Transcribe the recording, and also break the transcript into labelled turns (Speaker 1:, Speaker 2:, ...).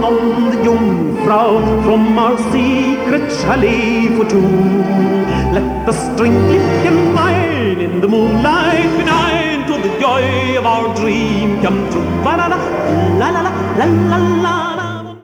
Speaker 1: on the Jungfrau from our secret chalet for two. Let the string and wine in the moonlight benign, to the joy of our dream come true. La la la la la la la la.